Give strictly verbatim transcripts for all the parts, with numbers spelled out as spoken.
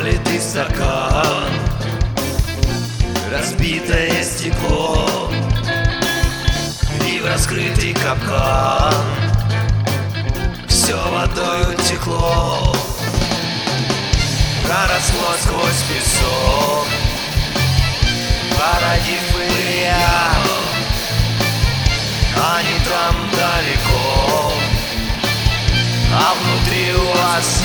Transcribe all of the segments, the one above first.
пролитый стакан, разбитое стекло и в раскрытый капкан все водой утекло, проросло сквозь песок, породив илья. Они там далеко, а внутри у вас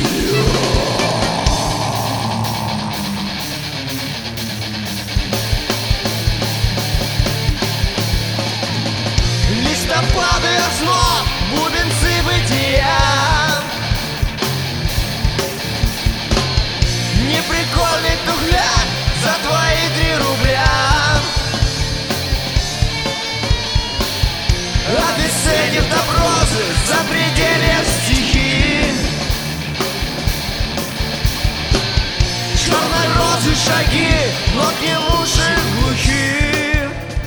листопады озноб, бубенцы бытия. Неприкольный тухляк за твои три рубля. А ты ценишь допросы за пределе стихи. Чернорозы шаги, нотни в уши глухи.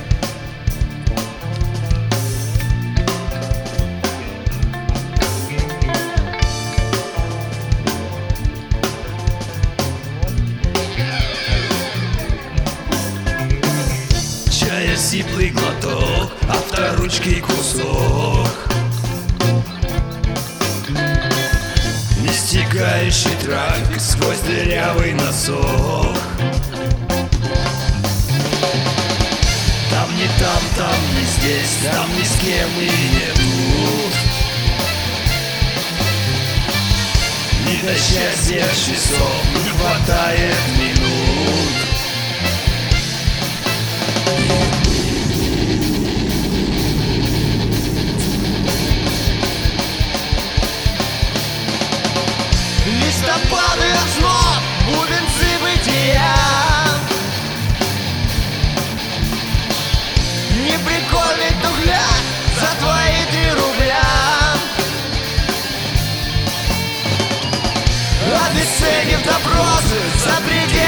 Чая сиплый глоток, авторучкой кусок, не стекающий трак сквозь дырявый носок. Там не там, там не здесь, там ни с кем и не тут. Ни до счастья часов не хватает минут. Листопады озноб, бубенцы бытия. Неприкольный тухляк за твои три рубля. А ты ценишь допросы за пределы